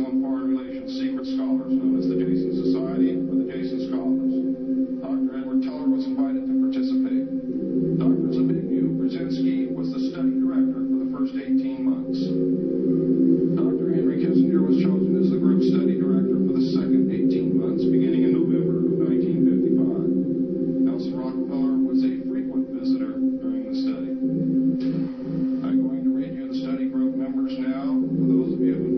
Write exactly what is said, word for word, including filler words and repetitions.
International and Foreign Relations secret scholars known as the Jason Society or the Jason Scholars. Doctor Edward Teller was invited to participate. Doctor Zbigniew Brzezinski was the study director for the first eighteen months. Doctor Henry Kissinger was chosen as the group study director for the second eighteen months, beginning in November of nineteen fifty-five. Nelson Rockefeller was a frequent visitor during the study. I'm going to read you the study group members now. For those of you who